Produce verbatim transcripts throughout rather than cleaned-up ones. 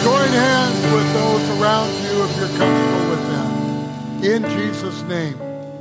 Join hands with those around you if you're comfortable with that. In Jesus' name.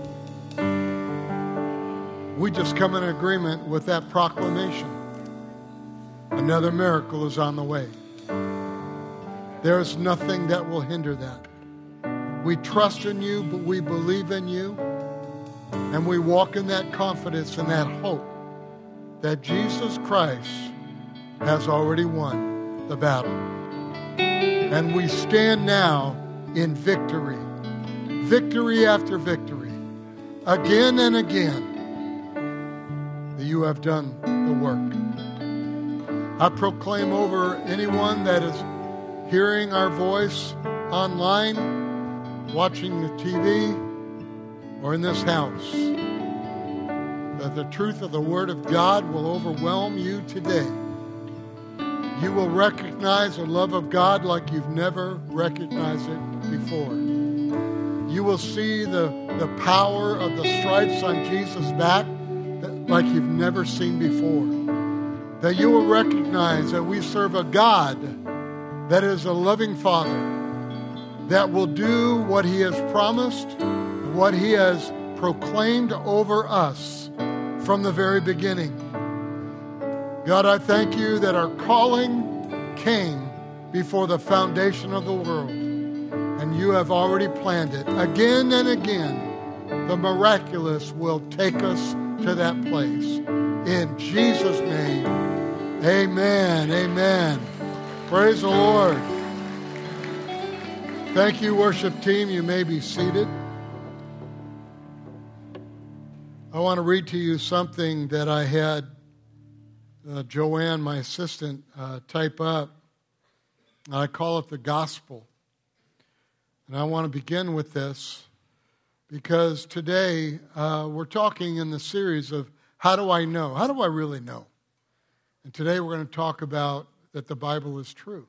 We just come in agreement with that proclamation. Another miracle is on the way. There is nothing that will hinder that. We trust in you, but we believe in you. And we walk in that confidence and that hope that Jesus Christ has already won the battle. And we stand now in victory. Victory after victory. Again and again. That you have done the work. I proclaim over anyone that is hearing our voice online, watching the T V, or in this house, that the truth of the Word of God will overwhelm you today. You will recognize the love of God like you've never recognized it before. You will see the, the power of the stripes on Jesus' back like you've never seen before. That you will recognize that we serve a God that is a loving Father, that will do what He has promised, what He has proclaimed over us from the very beginning. God, I thank you that our calling came before the foundation of the world, and you have already planned it. Again and again, the miraculous will take us to that place. In Jesus' name, amen, amen. Praise the Lord. Thank you, worship team. You may be seated. I want to read to you something that I had uh, Joanne, my assistant, uh, type up. I call it the gospel. And I want to begin with this because today uh, we're talking in the series of how do I know? How do I really know? And today we're going to talk about that the Bible is true.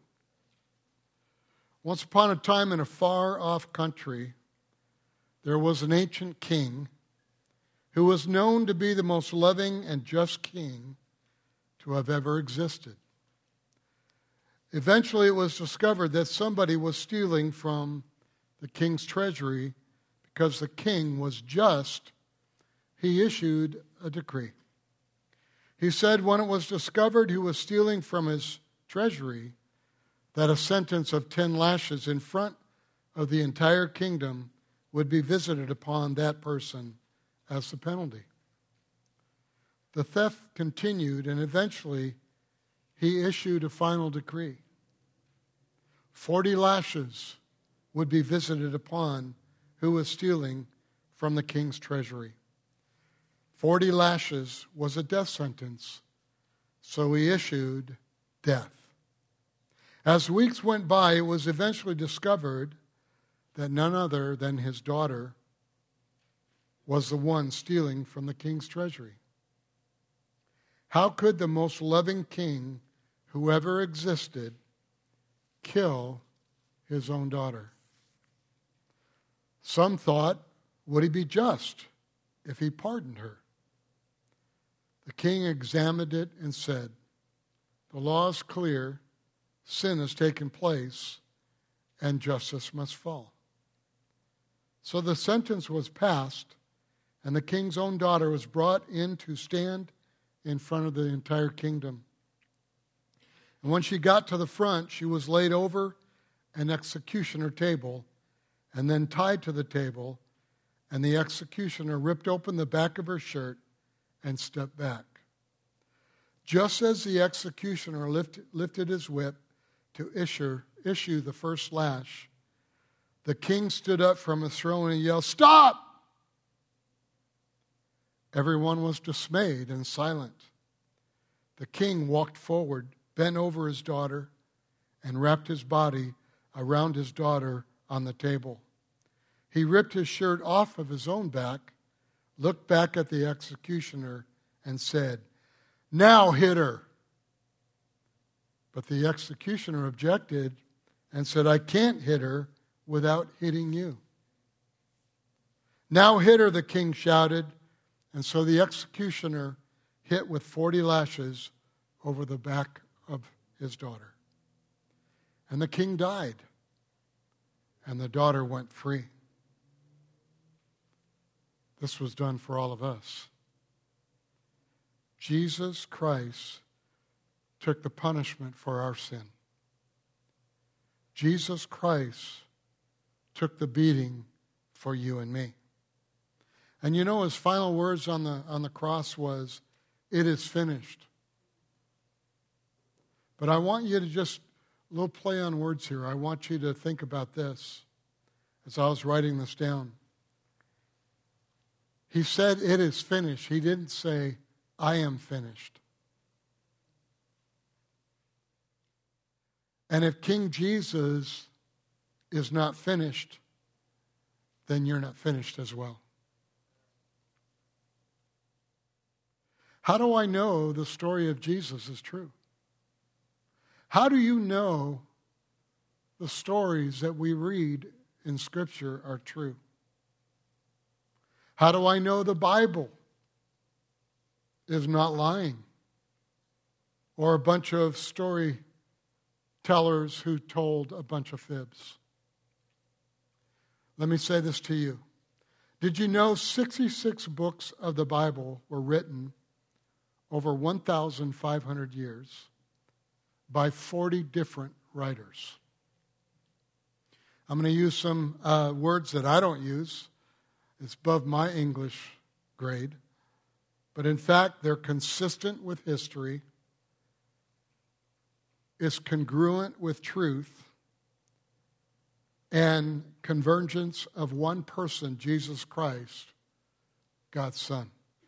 Once upon a time in a far-off country, there was an ancient king who was known to be the most loving and just king to have ever existed. Eventually, it was discovered that somebody was stealing from the king's treasury because the king was just. He issued a decree. He said when it was discovered who was stealing from his treasury, that a sentence of ten lashes in front of the entire kingdom would be visited upon that person as the penalty. The theft continued, and eventually he issued a final decree. Forty lashes would be visited upon who was stealing from the king's treasury. Forty lashes was a death sentence, so he issued death. As weeks went by, it was eventually discovered that none other than his daughter was the one stealing from the king's treasury. How could the most loving king who ever existed kill his own daughter? Some thought, would he be just if he pardoned her? The king examined it and said, the law is clear, sin has taken place, and justice must fall. So the sentence was passed, and the king's own daughter was brought in to stand in front of the entire kingdom. And when she got to the front, she was laid over an executioner table and then tied to the table, and the executioner ripped open the back of her shirt and stepped back. Just as the executioner lifted, lifted his whip to issue, issue the first lash, the king stood up from his throne and yelled, "Stop!" Everyone was dismayed and silent. The king walked forward, bent over his daughter, and wrapped his body around his daughter on the table. He ripped his shirt off of his own back, looked back at the executioner, and said, "Now hit her." But the executioner objected and said, "I can't hit her without hitting you." "Now hit her," the king shouted. And so the executioner hit with forty lashes over the back of his daughter. And the king died, and the daughter went free. This was done for all of us. Jesus Christ took the punishment for our sin. Jesus Christ took the beating for you and me. And you know, his final words on the, on the cross was, "It is finished." But I want you to just, a little play on words here. I want you to think about this as I was writing this down. He said, "It is finished." He didn't say, "I am finished." And if King Jesus is not finished, then you're not finished as well. How do I know the story of Jesus is true? How do you know the stories that we read in Scripture are true? How do I know the Bible is not lying, or a bunch of storytellers who told a bunch of fibs? Let me say this to you. Did you know sixty-six books of the Bible were written over one thousand five hundred years by forty different writers? I'm going to use some uh, words that I don't use. It's above my English grade. But in fact, they're consistent with history. It's congruent with truth. And convergence of one person, Jesus Christ, God's Son.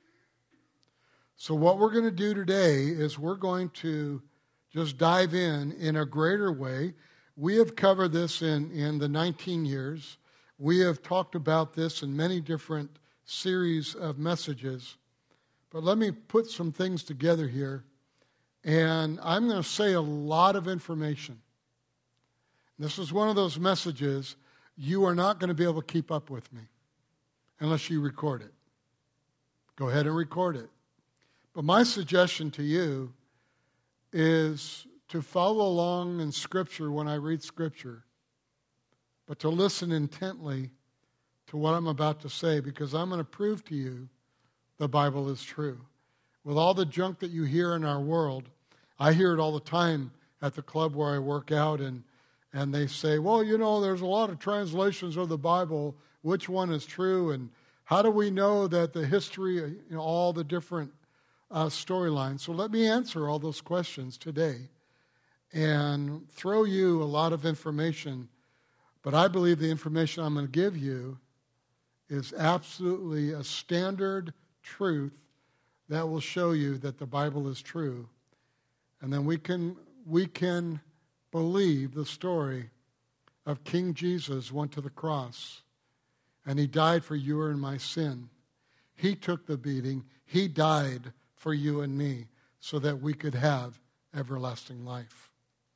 So what we're going to do today is we're going to just dive in in a greater way. We have covered this in, in the nineteen years. We have talked about this in many different series of messages. But let me put some things together here. And I'm going to say a lot of information. This is one of those messages you are not going to be able to keep up with me unless you record it. Go ahead and record it. But my suggestion to you is to follow along in Scripture when I read Scripture, but to listen intently to what I'm about to say, because I'm going to prove to you the Bible is true. With all the junk that you hear in our world, I hear it all the time at the club where I work out, and And they say, well, you know, there's a lot of translations of the Bible. Which one is true? And how do we know that the history, you know, all the different uh, storylines? So let me answer all those questions today and throw you a lot of information. But I believe the information I'm going to give you is absolutely a standard truth that will show you that the Bible is true. And then we can we can... believe the story of King Jesus went to the cross and he died for you and my sin. He took the beating. He died for you and me so that we could have everlasting life.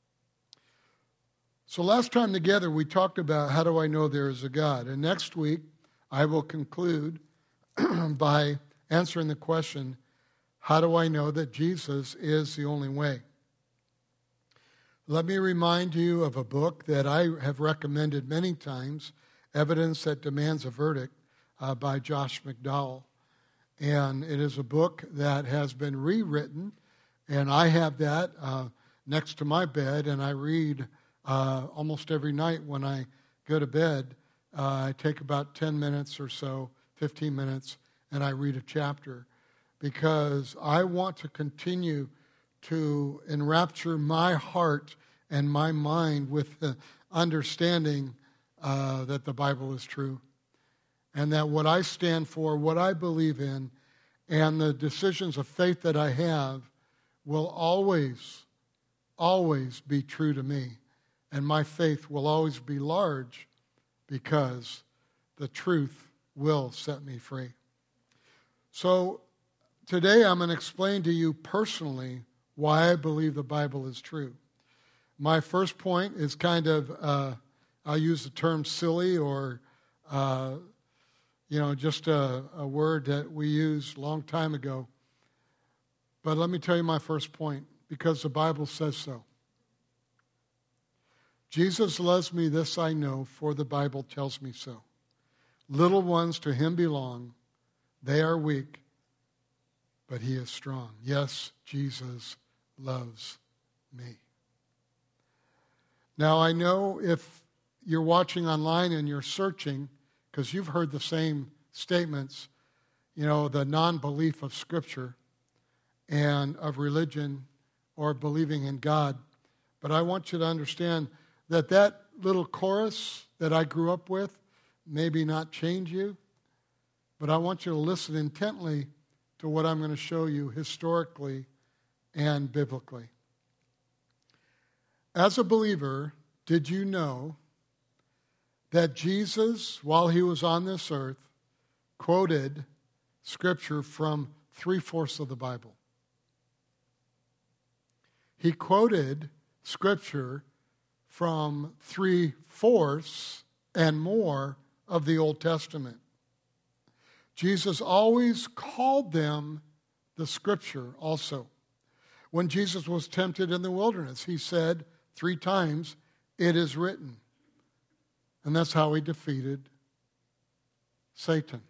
So last time together we talked about how do I know there is a God. And next week I will conclude by answering the question, how do I know that Jesus is the only way? Let me remind you of a book that I have recommended many times, Evidence That Demands a Verdict, uh, by Josh McDowell. And it is a book that has been rewritten, and I have that uh, next to my bed, and I read uh, almost every night when I go to bed. Uh, I take about ten minutes or so, fifteen minutes, and I read a chapter, because I want to continue to enrapture my heart and my mind with the understanding uh, that the Bible is true, and that what I stand for, what I believe in, and the decisions of faith that I have will always, always be true to me. And my faith will always be large because the truth will set me free. So today I'm going to explain to you personally why I believe the Bible is true. My first point is kind of, uh, I'll use the term silly, or, uh, you know, just a, a word that we used a long time ago. But let me tell you my first point, because the Bible says so. Jesus loves me, this I know, for the Bible tells me so. Little ones to him belong. They are weak, but he is strong. Yes, Jesus loves me. Now, I know if you're watching online and you're searching, because you've heard the same statements, you know, the non-belief of Scripture and of religion or believing in God. But I want you to understand that that little chorus that I grew up with maybe not change you, but I want you to listen intently to what I'm going to show you historically and biblically. As a believer, did you know that Jesus, while he was on this earth, quoted Scripture from three-fourths of the Bible? He quoted Scripture from three-fourths and more of the Old Testament. Jesus always called them the Scripture also. When Jesus was tempted in the wilderness, he said three times, "It is written." And that's how he defeated Satan.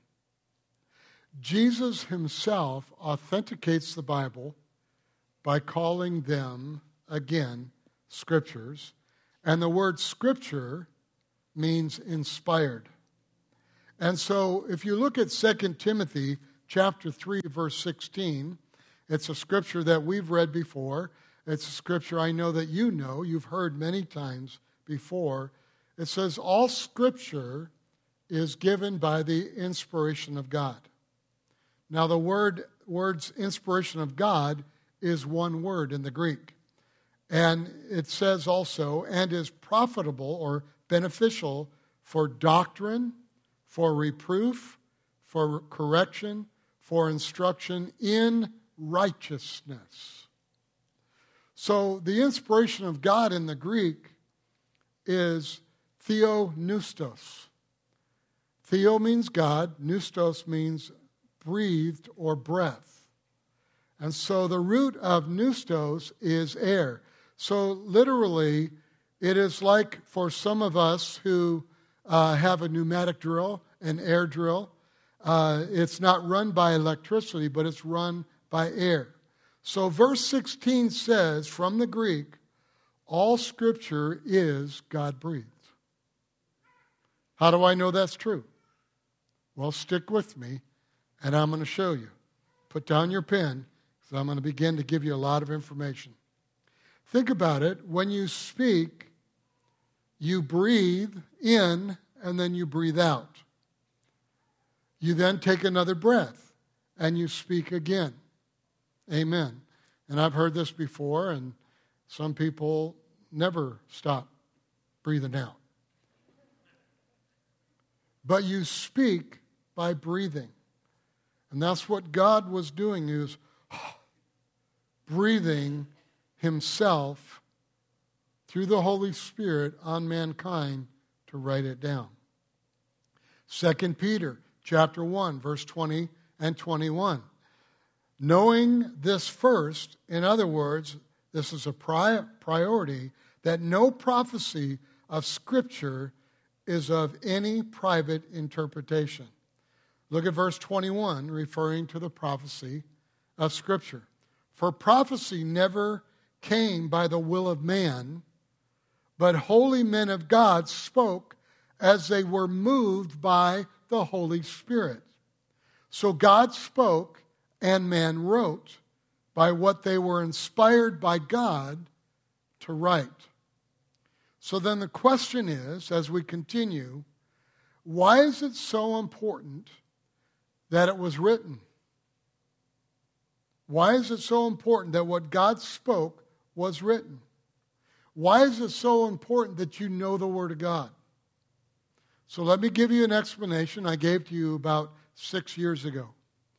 Jesus himself authenticates the Bible by calling them, again, Scriptures. And the word Scripture means inspired. And so if you look at Second Timothy chapter three, verse sixteen, it's a scripture that we've read before. It's a scripture I know that you know, you've heard many times before. It says, all Scripture is given by the inspiration of God. Now the word word's inspiration of God is one word in the Greek. And it says also, and is profitable or beneficial for doctrine, for reproof, for correction, for instruction in righteousness. So the inspiration of God in the Greek is theopneustos. Theo means God, pneustos means breathed or breath. And so the root of pneustos is air. So literally, it is like for some of us who uh, have a pneumatic drill, an air drill, uh, it's not run by electricity, but it's run by air. So verse sixteen says, from the Greek, all Scripture is God-breathed. How do I know that's true? Well, stick with me, and I'm going to show you. Put down your pen, because I'm going to begin to give you a lot of information. Think about it. When you speak, you breathe in, and then you breathe out. You then take another breath, and you speak again. Amen. And I've heard this before, and some people never stop breathing out. But you speak by breathing. And that's what God was doing. He was breathing himself through the Holy Spirit on mankind to write it down. Second Peter chapter one, verse twenty and twenty-one. Knowing this first, in other words, this is a pri- priority, that no prophecy of Scripture is of any private interpretation. Look at verse twenty-one, referring to the prophecy of Scripture. For prophecy never came by the will of man, but holy men of God spoke as they were moved by the Holy Spirit. So God spoke and man wrote by what they were inspired by God to write. So then the question is, as we continue, why is it so important that it was written? Why is it so important that what God spoke was written? Why is it so important that you know the Word of God? So let me give you an explanation I gave to you about six years ago.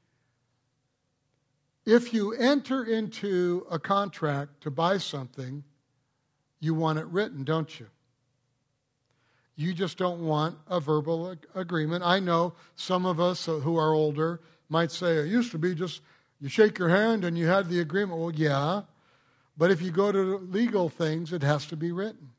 If you enter into a contract to buy something, you want it written, don't you? You just don't want a verbal ag- agreement. I know some of us who are older might say, it used to be just you shake your hand and you had the agreement. Well, yeah, but if you go to legal things, it has to be written.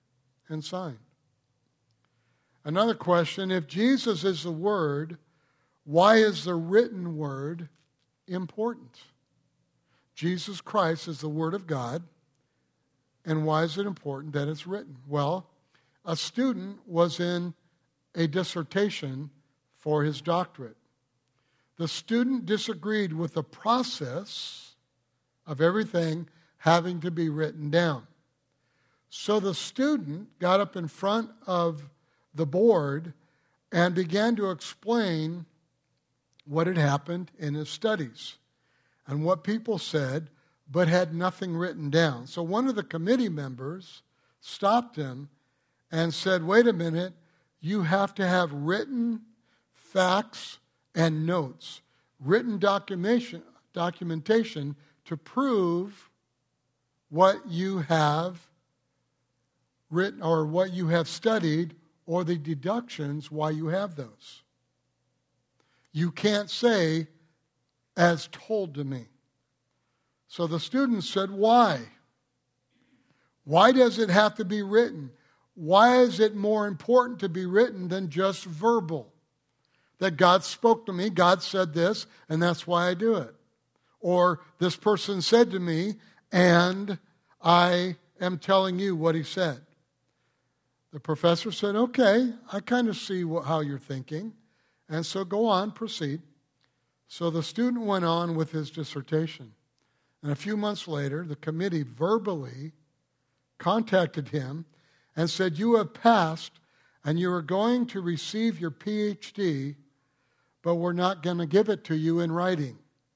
and signed. Another question, if Jesus is the Word, why is the written Word important? Jesus Christ is the Word of God, and why is it important that it's written? Well, a student was in a dissertation for his doctorate. The student disagreed with the process of everything having to be written down. So the student got up in front of the board and began to explain what had happened in his studies and what people said, but had nothing written down. So one of the committee members stopped him and said, wait a minute, you have to have written facts and notes, written documentation, documentation to prove what you have written or what you have studied or the deductions why you have those. You can't say, as told to me. So the student said, why? Why does it have to be written? Why is it more important to be written than just verbal? That God spoke to me, God said this, and that's why I do it. Or this person said to me, and I am telling you what he said. The professor said, okay, I kind of see what, how you're thinking. And so go on, proceed. So the student went on with his dissertation. And a few months later, the committee verbally contacted him and said, you have passed and you are going to receive your P H D, but we're not going to give it to you in writing.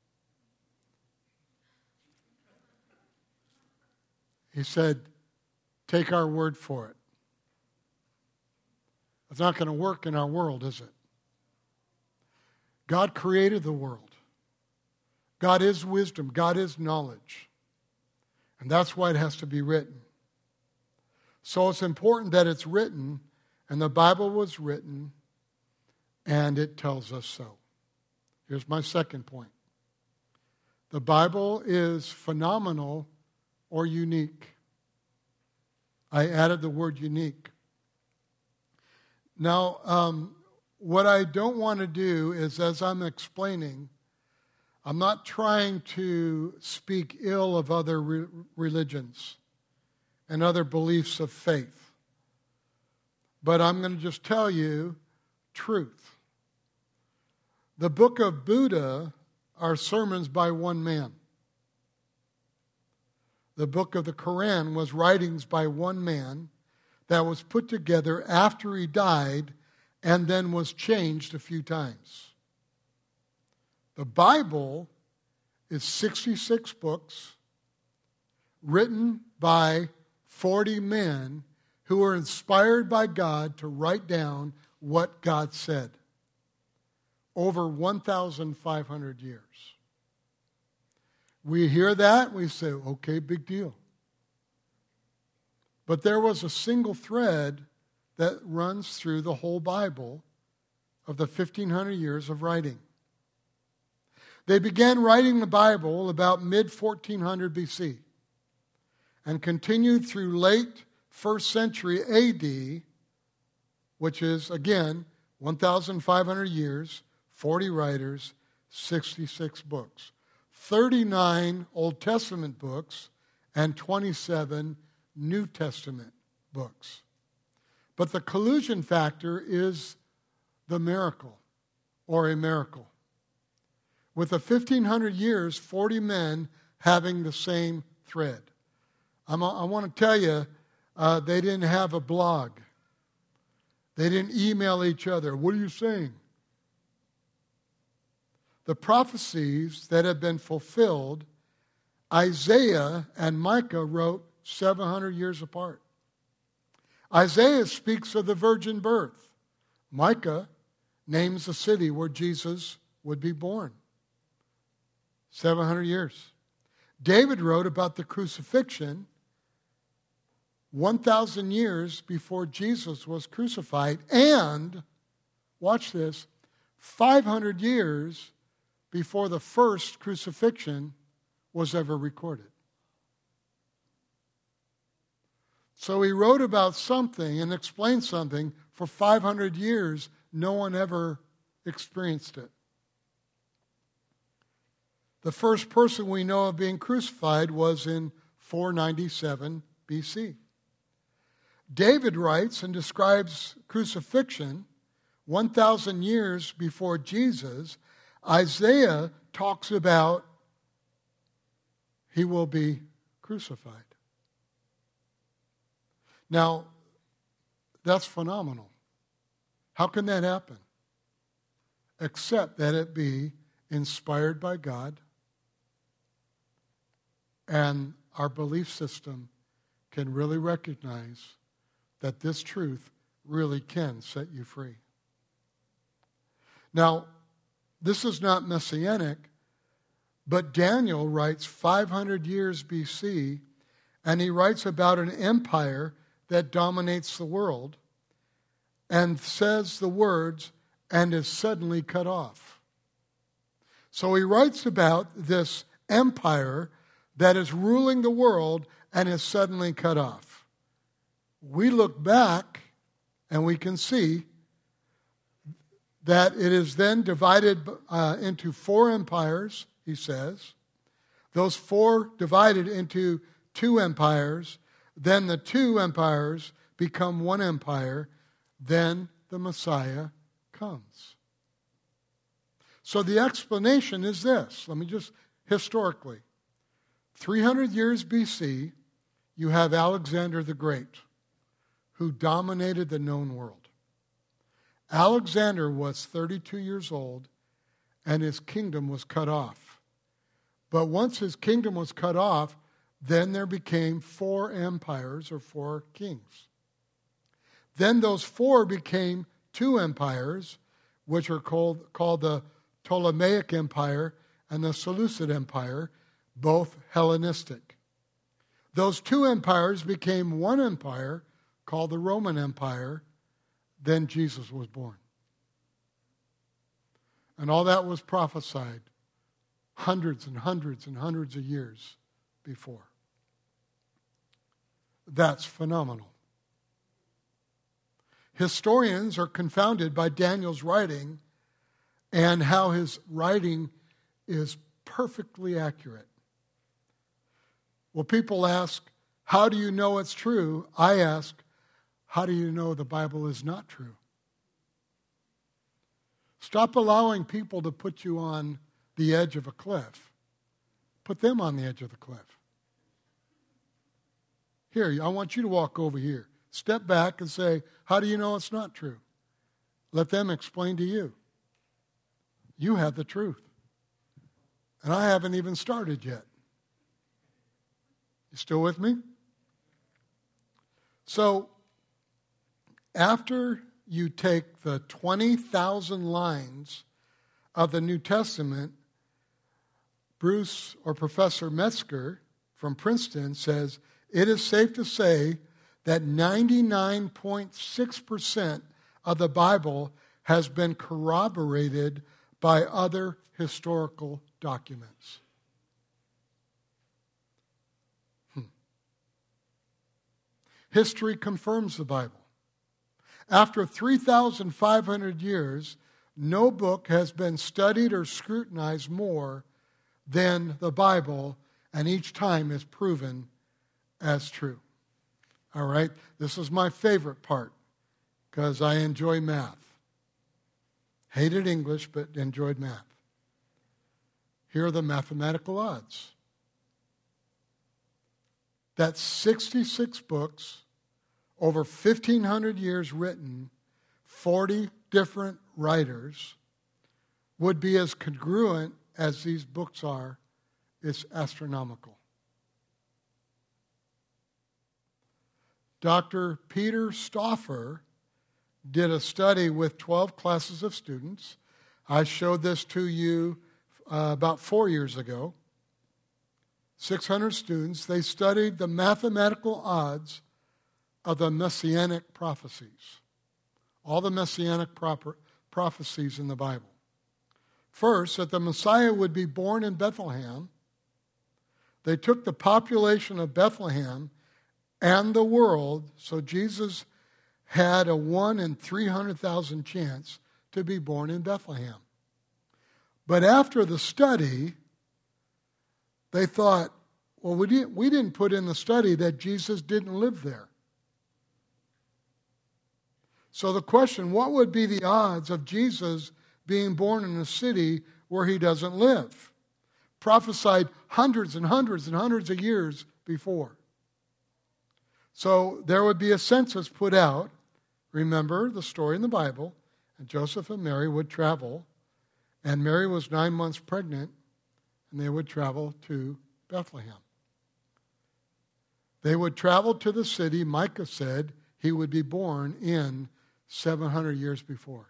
He said, take our word for it. It's not going to work in our world, is it? God created the world. God is wisdom. God is knowledge. And that's why it has to be written. So it's important that it's written, and the Bible was written, and it tells us so. Here's my second point. The Bible is phenomenal or unique. I added the word unique. Now, um, what I don't want to do is, as I'm explaining, I'm not trying to speak ill of other re- religions and other beliefs of faith. But I'm going to just tell you truth. The book of Buddha are sermons by one man. The book of the Quran was writings by one man that was put together after he died and then was changed a few times. The Bible is sixty-six books written by forty men who were inspired by God to write down what God said. Over one thousand five hundred years. We hear that, we say, okay, big deal. But there was a single thread that runs through the whole Bible of the fifteen hundred years of writing. They began writing the Bible about mid fourteen hundred B C and continued through late first century A D, which is, again, one thousand five hundred years, forty writers, sixty-six books, thirty-nine Old Testament books, and twenty-seven New Testament books. But the collusion factor is the miracle, or a miracle. With the fifteen hundred years, forty men having the same thread. I'm, I want to tell you, uh, they didn't have a blog. They didn't email each other. What are you saying? The prophecies that have been fulfilled, Isaiah and Micah wrote seven hundred years apart. Isaiah speaks of the virgin birth. Micah names the city where Jesus would be born. seven hundred years. David wrote about the crucifixion one thousand years before Jesus was crucified, and, watch this, five hundred years before the first crucifixion was ever recorded. So he wrote about something and explained something for five hundred years. No one ever experienced it. The first person we know of being crucified was in four ninety-seven B C. David writes and describes crucifixion one thousand years before Jesus. Isaiah talks about he will be crucified. Now, that's phenomenal. How can that happen? Except that it be inspired by God, and our belief system can really recognize that this truth really can set you free. Now, this is not messianic, but Daniel writes five hundred years B C, and he writes about an empire that dominates the world and says the words, and is suddenly cut off. So he writes about this empire that is ruling the world and is suddenly cut off. We look back and we can see that it is then divided uh, into four empires, he says. Those four divided into two empires. Then the two empires become one empire. Then the Messiah comes. So the explanation is this. Let me just, historically. three hundred years B C, you have Alexander the Great, who dominated the known world. Alexander was thirty-two years old, and his kingdom was cut off. But once his kingdom was cut off, then there became four empires or four kings. Then those four became two empires, which are called, called the Ptolemaic Empire and the Seleucid Empire, both Hellenistic. Those two empires became one empire called the Roman Empire. Then Jesus was born. And all that was prophesied hundreds and hundreds and hundreds of years before. That's phenomenal. Historians are confounded by Daniel's writing and how his writing is perfectly accurate. Well, people ask, how do you know it's true? I ask, how do you know the Bible is not true? Stop allowing people to put you on the edge of a cliff. Put them on the edge of the cliff. Here, I want you to walk over here. Step back and say, how do you know it's not true? Let them explain to you. You have the truth. And I haven't even started yet. You still with me? So, after you take the twenty thousand lines of the New Testament, Bruce or Professor Metzger from Princeton says, it is safe to say that ninety-nine point six percent of the Bible has been corroborated by other historical documents. Hmm. History confirms the Bible. After three thousand five hundred years, no book has been studied or scrutinized more than the Bible, and each time is proven as true. All right? This is my favorite part because I enjoy math. Hated English, but enjoyed math. Here are the mathematical odds. That's sixty-six books, over fifteen hundred years written, forty different writers, would be as congruent as these books are. It's astronomical. Doctor Peter Stauffer did a study with twelve classes of students. I showed this to you uh, about four years ago. six hundred students. They studied the mathematical odds of the messianic prophecies. All the messianic proper, prophecies in the Bible. First, that the Messiah would be born in Bethlehem. They took the population of Bethlehem and the world. So Jesus had a one in three hundred thousand chance to be born in Bethlehem. But after the study, they thought, well, we didn't, we didn't put in the study that Jesus didn't live there. So the question, what would be the odds of Jesus being born in a city where he doesn't live? Prophesied hundreds and hundreds and hundreds of years before. So there would be a census put out. Remember the story in the Bible, and Joseph and Mary would travel, and Mary was nine months pregnant, and they would travel to Bethlehem. They would travel to the city Micah said he would be born in seven hundred years before.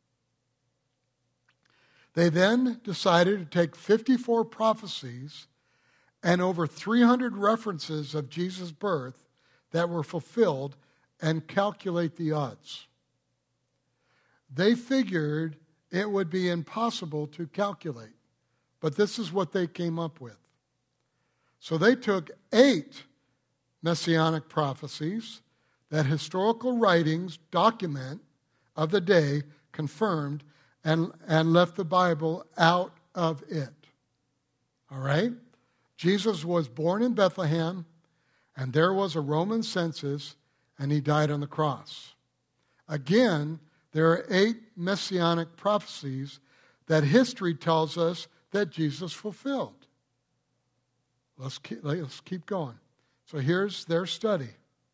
They then decided to take fifty-four prophecies and over three hundred references of Jesus' birth that were fulfilled and calculate the odds. They figured it would be impossible to calculate, but this is what they came up with. So they took eight messianic prophecies that historical writings document of the day confirmed and, and left the Bible out of it. All right? Jesus was born in Bethlehem, and there was a Roman census, and he died on the cross. Again, there are eight messianic prophecies that history tells us that Jesus fulfilled. Let's keep, let's keep going. So here's their study.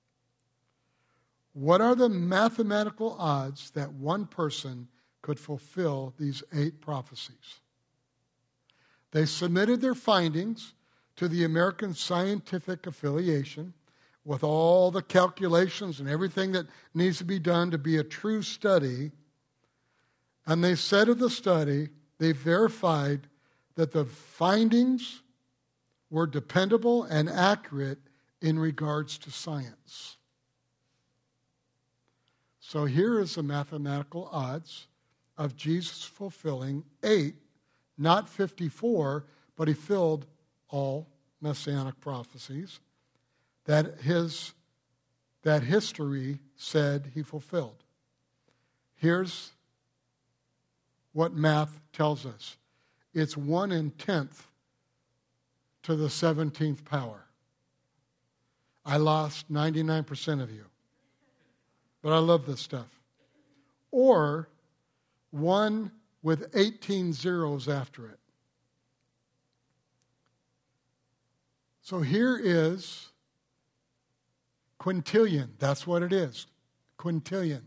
What are the mathematical odds that one person could fulfill these eight prophecies? They submitted their findings to the American Scientific Affiliation with all the calculations and everything that needs to be done to be a true study. And they said of the study, they verified that the findings were dependable and accurate in regards to science. So here is the mathematical odds of Jesus fulfilling eight, not fifty-four, but he filled all messianic prophecies that his that history said he fulfilled. Here's what math tells us. It's one in tenth to the seventeenth power. I lost ninety-nine percent of you. But I love this stuff. Or one with eighteen zeros after it. So here is quintillion. That's what it is. Quintillion.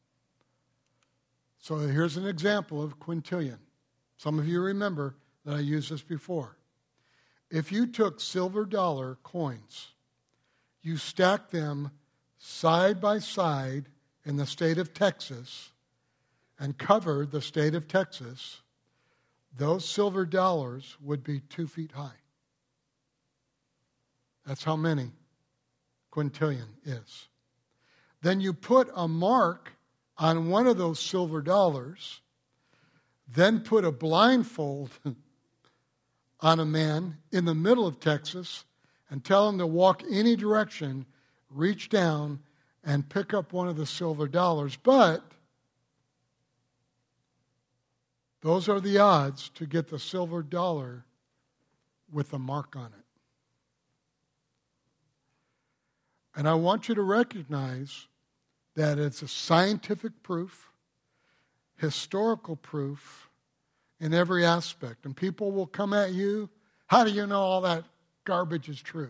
So here's an example of quintillion. Some of you remember that I used this before. If you took silver dollar coins, you stacked them side by side in the state of Texas and covered the state of Texas, those silver dollars would be two feet high. That's how many quintillion is. Then you put a mark on one of those silver dollars, then put a blindfold on a man in the middle of Texas and tell him to walk any direction, reach down and pick up one of the silver dollars. But those are the odds to get the silver dollar with a mark on it. And I want you to recognize that it's a scientific proof, historical proof in every aspect. And people will come at you, how do you know all that garbage is true?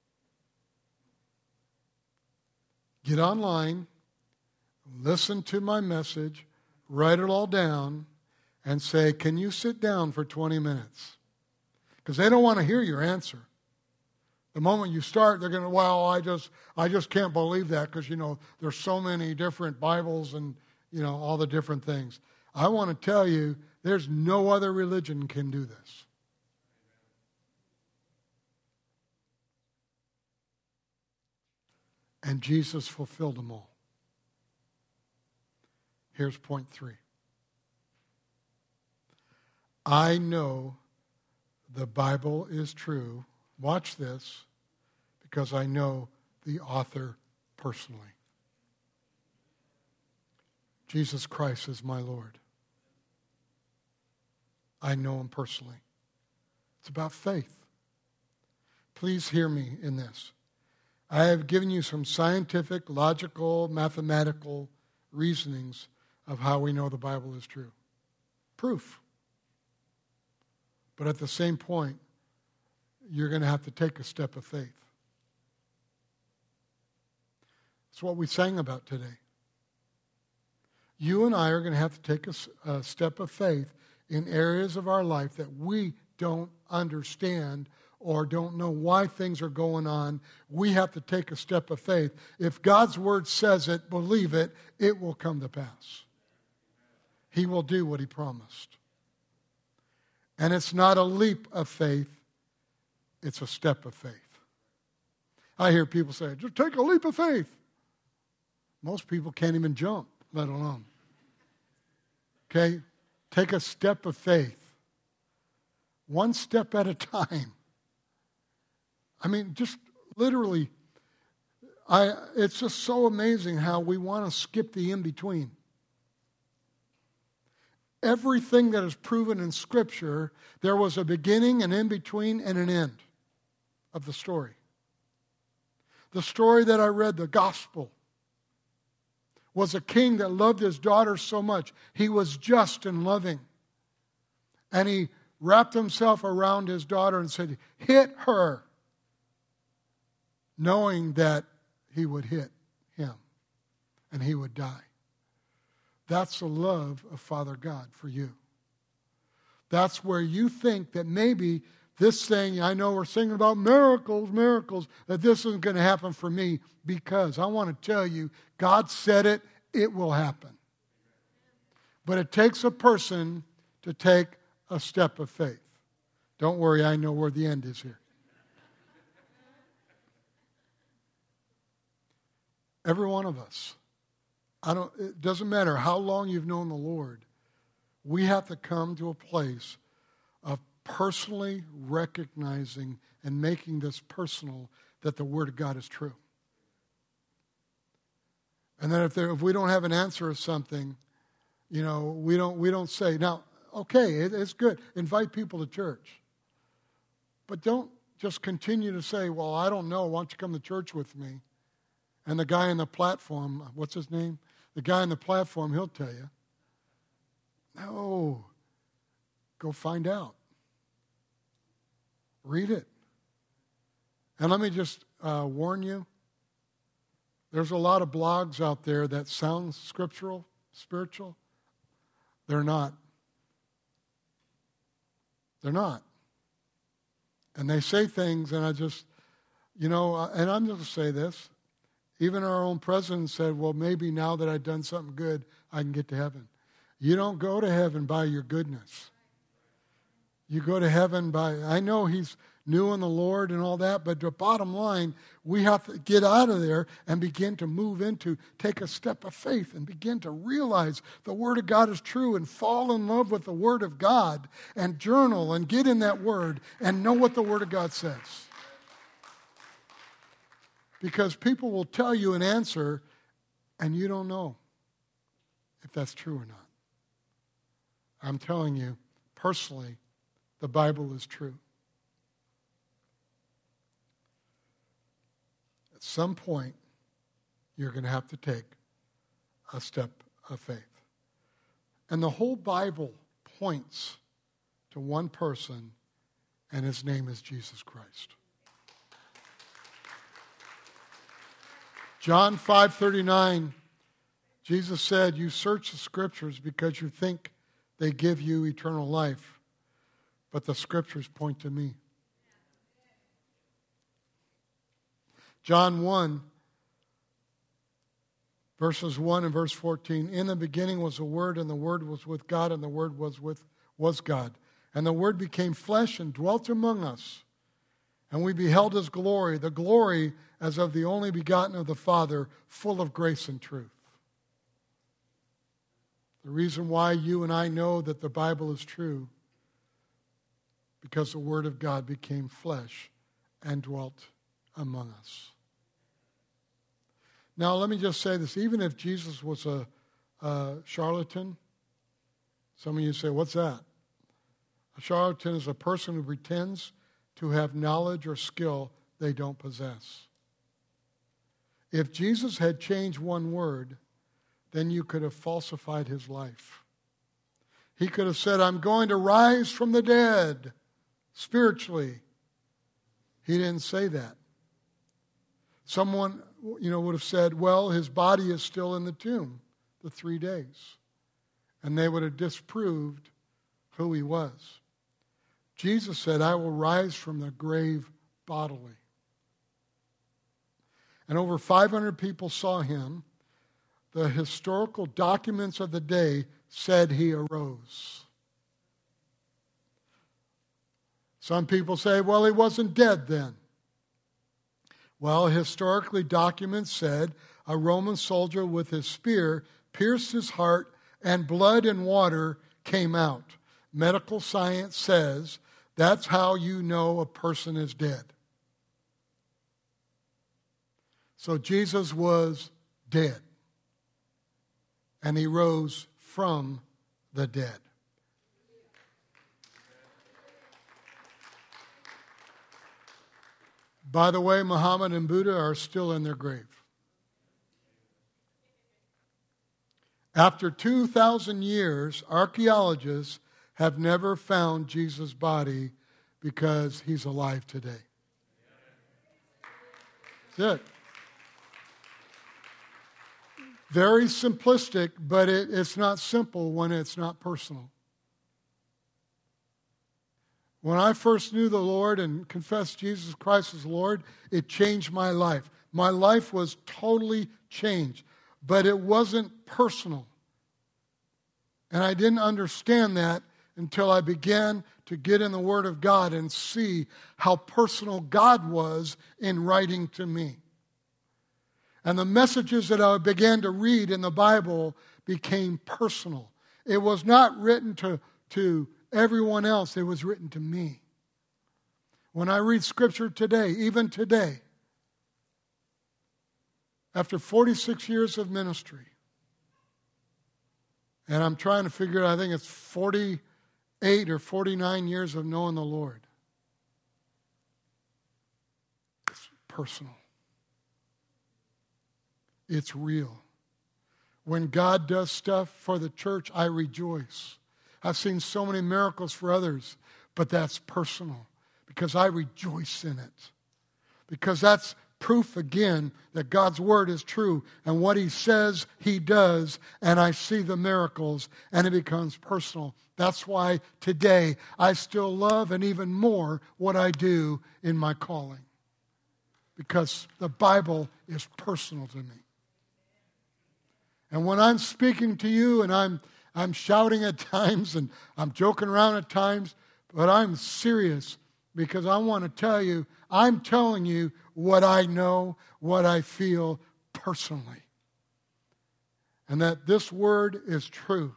Get online, listen to my message, write it all down, and say, can you sit down for twenty minutes? Because they don't want to hear your answer. The moment you start, they're going to, well, I just I just can't believe that because, you know, there's so many different Bibles and, you know, all the different things. I want to tell you, there's no other religion can do this. And Jesus fulfilled them all. Here's point three. I know the Bible is true. Watch this, because I know the author personally. Jesus Christ is my Lord. I know him personally. It's about faith. Please hear me in this. I have given you some scientific, logical, mathematical reasonings of how we know the Bible is true. Proof. But at the same point, you're going to have to take a step of faith. It's what we sang about today. You and I are going to have to take a, a step of faith in areas of our life that we don't understand or don't know why things are going on. We have to take a step of faith. If God's word says it, believe it, it will come to pass. He will do what he promised. And it's not a leap of faith, it's a step of faith. I hear people say, just take a leap of faith. Most people can't even jump, let alone. Okay? Take a step of faith. One step at a time. I mean, just literally, I, it's just so amazing how we want to skip the in-between. Everything that is proven in Scripture, there was a beginning, an in-between, and an end of the story. The story that I read, the gospel, was a king that loved his daughter so much. He was just and loving. And he wrapped himself around his daughter and said, hit her, knowing that he would hit him and he would die. That's the love of Father God for you. That's where you think that maybe this thing, I know we're singing about miracles, miracles, that this isn't going to happen for me, because I want to tell you, God said it, it will happen. But it takes a person to take a step of faith. Don't worry, I know where the end is here. Every one of us. I don't, it doesn't matter how long you've known the Lord. We have to come to a place of personally recognizing and making this personal, that the Word of God is true. And then if, there, if we don't have an answer or something, you know, we don't we don't say, now, okay, it, it's good. Invite people to church. But don't just continue to say, well, I don't know. Why don't you come to church with me? And the guy on the platform, what's his name? The guy on the platform, he'll tell you. No. Go find out. Read it. And let me just uh, warn you, there's a lot of blogs out there that sound scriptural, spiritual. They're not. They're not. And they say things, and I just, you know, and I'm going to say this. Even our own president said, well, maybe now that I've done something good, I can get to heaven. You don't go to heaven by your goodness. You go to heaven by, I know he's new in the Lord and all that, but the bottom line, we have to get out of there and begin to move into, take a step of faith and begin to realize the Word of God is true and fall in love with the Word of God and journal and get in that Word and know what the Word of God says. Because people will tell you an answer and you don't know if that's true or not. I'm telling you, personally, the Bible is true. At some point, you're going to have to take a step of faith. And the whole Bible points to one person, and his name is Jesus Christ. John five thirty-nine, Jesus said, you search the Scriptures because you think they give you eternal life, but the Scriptures point to me. John one, verses one and verse fourteen, in the beginning was the Word, and the Word was with God, and the Word was with was God. And the Word became flesh and dwelt among us. And we beheld his glory, the glory as of the only begotten of the Father, full of grace and truth. The reason why you and I know that the Bible is true, because the Word of God became flesh and dwelt among us. Now, let me just say this. Even if Jesus was a, a charlatan, some of you say, what's that? A charlatan is a person who pretends to have knowledge or skill they don't possess. If Jesus had changed one word, then you could have falsified his life. He could have said, I'm going to rise from the dead spiritually. He didn't say that. Someone, you know, would have said, well, his body is still in the tomb, the three days. And they would have disproved who he was. Jesus said, I will rise from the grave bodily. And over five hundred people saw him. The historical documents of the day said he arose. Some people say, well, he wasn't dead then. Well, historically, documents said a Roman soldier with his spear pierced his heart and blood and water came out. Medical science says that's how you know a person is dead. So Jesus was dead. And he rose from the dead. By the way, Muhammad and Buddha are still in their grave. After two thousand years, archaeologists have never found Jesus' body because he's alive today. That's it. Very simplistic, but it, it's not simple when it's not personal. When I first knew the Lord and confessed Jesus Christ as Lord, it changed my life. My life was totally changed, but it wasn't personal. And I didn't understand that until I began to get in the Word of God and see how personal God was in writing to me. And the messages that I began to read in the Bible became personal. It was not written to, to everyone else. It was written to me. When I read Scripture today, even today, after forty-six years of ministry, and I'm trying to figure out, I think it's forty-eight or forty-nine years of knowing the Lord. It's personal. It's real. When God does stuff for the church, I rejoice. I've seen so many miracles for others, but that's personal because I rejoice in it. Because that's proof again that God's word is true and what he says he does, and I see the miracles and it becomes personal. That's why today I still love and even more what I do in my calling. Because the Bible is personal to me. And when I'm speaking to you and I'm I'm shouting at times and I'm joking around at times, but I'm serious because I want to tell you, I'm telling you what I know, what I feel personally. And that this word is true.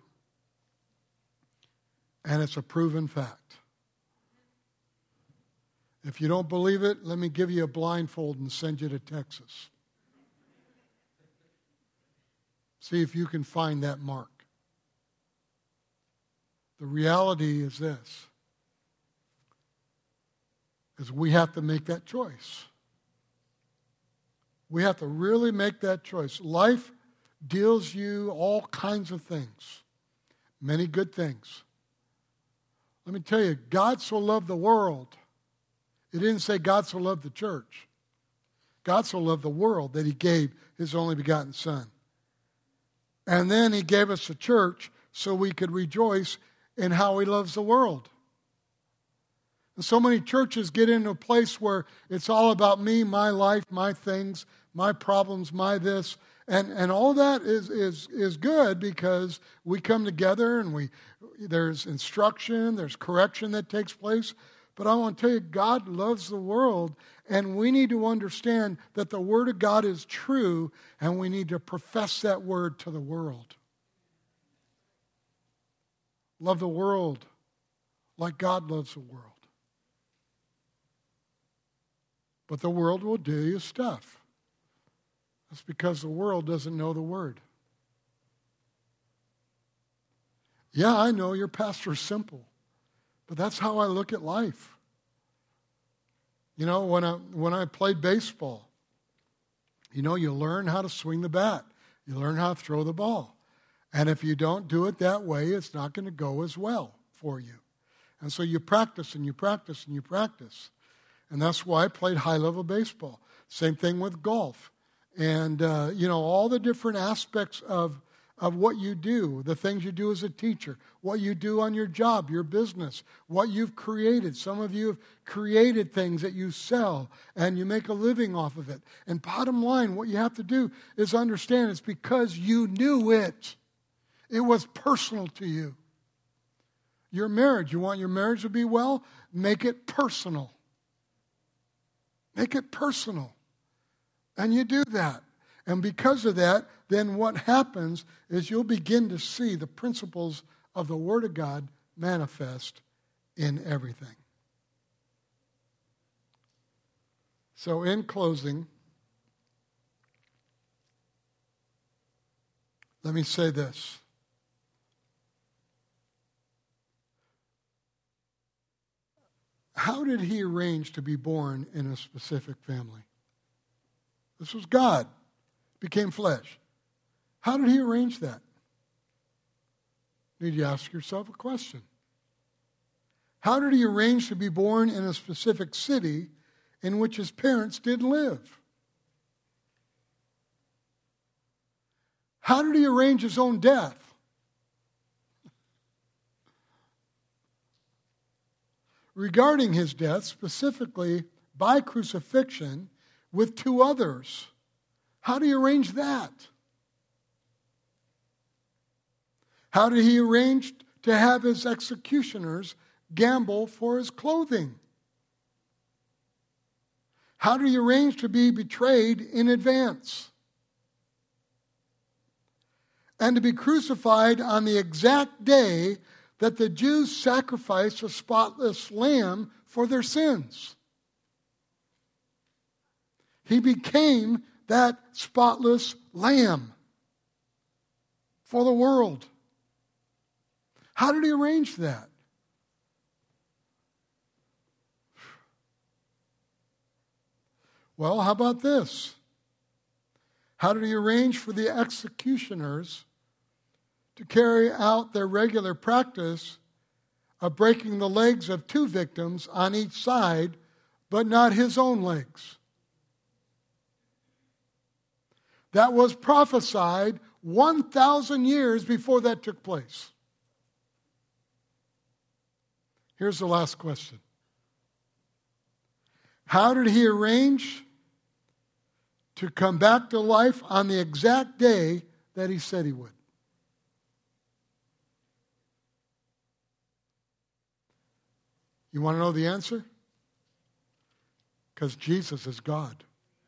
And it's a proven fact. If you don't believe it, let me give you a blindfold and send you to Texas. See if you can find that mark. The reality is this, is we have to make that choice. We have to really make that choice. Life deals you all kinds of things, many good things. Let me tell you, God so loved the world. It didn't say God so loved the church. God so loved the world that he gave his only begotten Son. And then he gave us a church so we could rejoice in how he loves the world. And so many churches get into a place where it's all about me, my life, my things, my problems, my this. And and all that is is is good because we come together and we there's instruction, there's correction that takes place. But I want to tell you, God loves the world, and we need to understand that the Word of God is true, and we need to profess that Word to the world. Love the world like God loves the world. But the world will do you stuff. That's because the world doesn't know the Word. Yeah, I know your pastor's simple, but that's how I look at life. You know, when I, when I played baseball, you know, you learn how to swing the bat. You learn how to throw the ball. And if you don't do it that way, it's not going to go as well for you. And so you practice and you practice and you practice. And that's why I played high-level baseball. Same thing with golf. And, uh, you know, all the different aspects of, of what you do, the things you do as a teacher, what you do on your job, your business, what you've created. Some of you have created things that you sell and you make a living off of it. And bottom line, what you have to do is understand it's because you knew it. It was personal to you. Your marriage, you want your marriage to be well? Make it personal. Make it personal. And you do that. And because of that, then what happens is you'll begin to see the principles of the Word of God manifest in everything. So in closing, let me say this. How did he arrange to be born in a specific family? This was God. Became flesh. How did he arrange that? Need you ask yourself a question. How did he arrange to be born in a specific city in which his parents didn't live? How did he arrange his own death? Regarding his death, specifically by crucifixion with two others. How did he arrange that? How did he arrange to have his executioners gamble for his clothing? How did he arrange to be betrayed in advance? And to be crucified on the exact day that the Jews sacrificed a spotless lamb for their sins. He became that spotless lamb for the world. How did he arrange that? Well, how about this? How did he arrange for the executioners to carry out their regular practice of breaking the legs of two victims on each side, but not his own legs? That was prophesied one thousand years before that took place. Here's the last question. How did he arrange to come back to life on the exact day that he said he would? You want to know the answer? Because Jesus is God.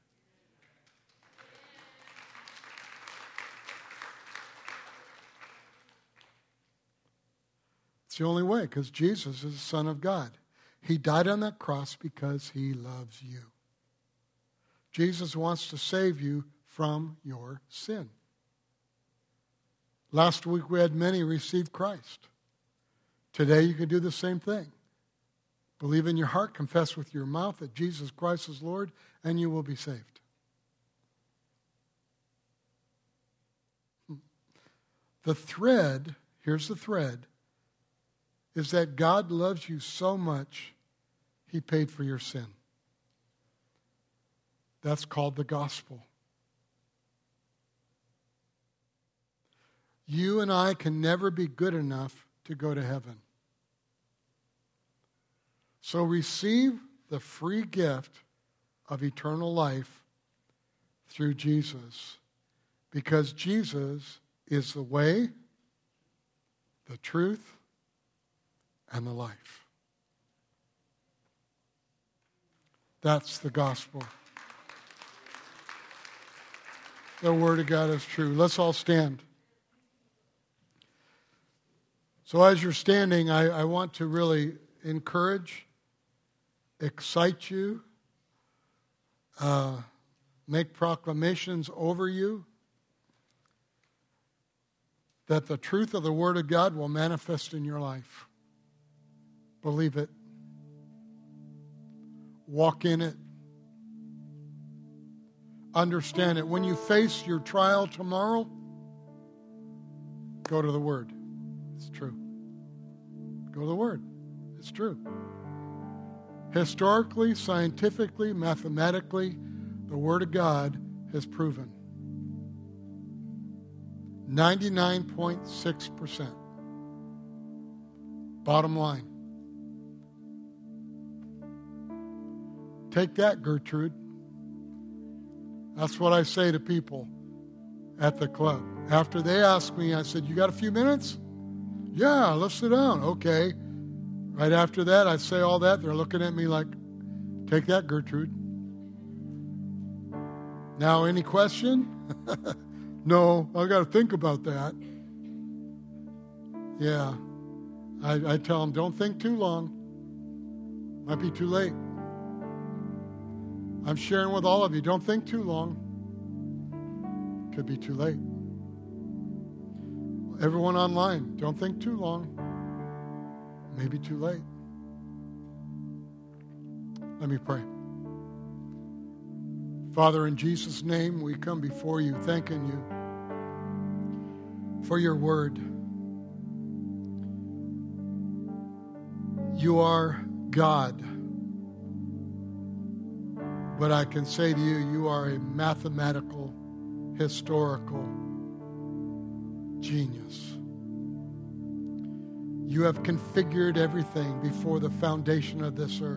It's the only way, because Jesus is the Son of God. He died on that cross because he loves you. Jesus wants to save you from your sin. Last week we had many receive Christ. Today you can do the same thing. Believe in your heart, confess with your mouth that Jesus Christ is Lord, and you will be saved. The thread, here's the thread, is that God loves you so much, he paid for your sin. That's called the gospel. You and I can never be good enough to go to heaven. So receive the free gift of eternal life through Jesus, because Jesus is the way, the truth, and the life. That's the gospel. The Word of God is true. Let's all stand. So as you're standing, I, I want to really encourage, excite you, uh, make proclamations over you that the truth of the Word of God will manifest in your life. Believe it. Walk in it. Understand it. When you face your trial tomorrow, go to the Word. It's true. Go to the Word. It's true. Historically, scientifically, mathematically, the Word of God has proven. ninety-nine point six percent. Bottom line. Take that, Gertrude. That's what I say to people at the club. After they ask me, I said, you got a few minutes? Yeah, let's sit down. Okay. Right after that, I say all that. They're looking at me like, take that, Gertrude. Now, any question? No, I've got to think about that. Yeah. I, I tell them, don't think too long. Might be too late. I'm sharing with all of you, don't think too long. Could be too late. Everyone online, don't think too long. Maybe too late. Let me pray. Father, in Jesus' name, we come before you, thanking you for your word. You are God. But I can say to you, you are a mathematical, historical genius. You have configured everything before the foundation of this earth,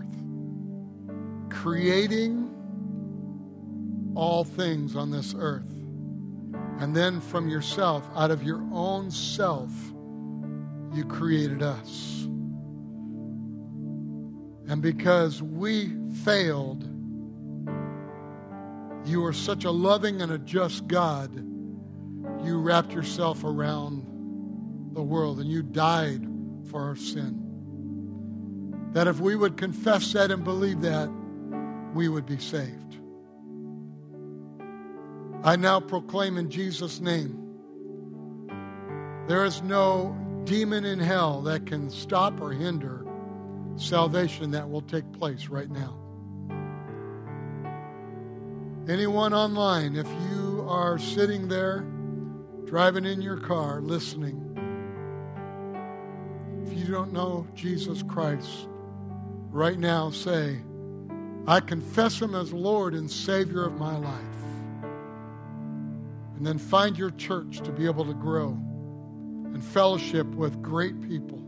creating all things on this earth. And then from yourself, out of your own self, you created us. And because we failed, you are such a loving and a just God, you wrapped yourself around the world and you died for our sin. That if we would confess that and believe that, we would be saved. I now proclaim in Jesus' name, there is no demon in hell that can stop or hinder salvation that will take place right now. Anyone online, if you are sitting there, driving in your car, listening, if you don't know Jesus Christ, right now say, I confess him as Lord and Savior of my life. And then find your church to be able to grow and fellowship with great people.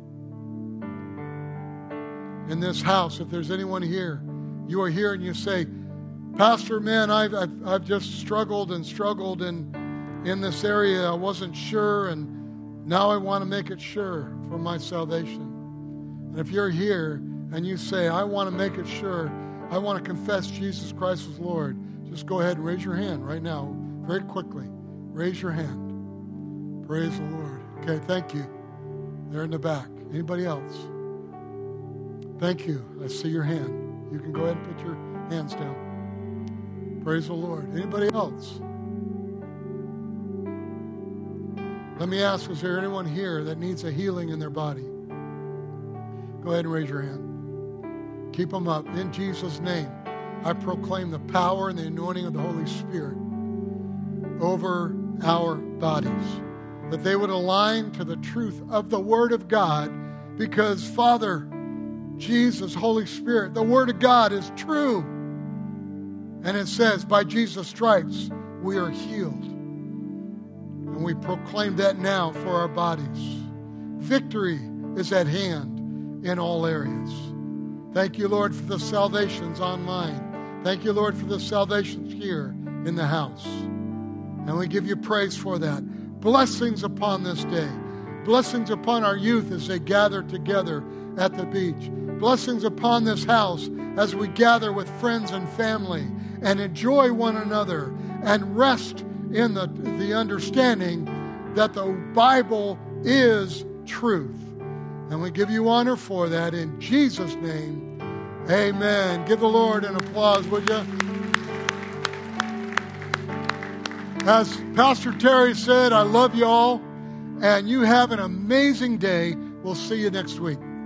In this house, if there's anyone here, you are here and you say, Pastor, man, I've, I've, I've just struggled and struggled in, in this area. I wasn't sure, and now I want to make it sure for my salvation. And if you're here and you say, I want to make it sure, I want to confess Jesus Christ as Lord, just go ahead and raise your hand right now, very quickly. Raise your hand. Praise the Lord. Okay, thank you. They're in the back. Anybody else? Thank you. I see your hand. You can go ahead and put your hands down. Praise the Lord. Anybody else? Let me ask, is there anyone here that needs a healing in their body? Go ahead and raise your hand. Keep them up. In Jesus' name, I proclaim the power and the anointing of the Holy Spirit over our bodies, that they would align to the truth of the Word of God, because Father, Jesus, Holy Spirit, the Word of God is true. And it says, by Jesus' stripes, we are healed. And we proclaim that now for our bodies. Victory is at hand in all areas. Thank you, Lord, for the salvations online. Thank you, Lord, for the salvations here in the house. And we give you praise for that. Blessings upon this day. Blessings upon our youth as they gather together at the beach. Blessings upon this house as we gather with friends and family and enjoy one another and rest in the, the understanding that the Bible is truth. And we give you honor for that in Jesus' name. Amen. Give the Lord an applause, would you? As Pastor Terry said, I love you all, and you have an amazing day. We'll see you next week.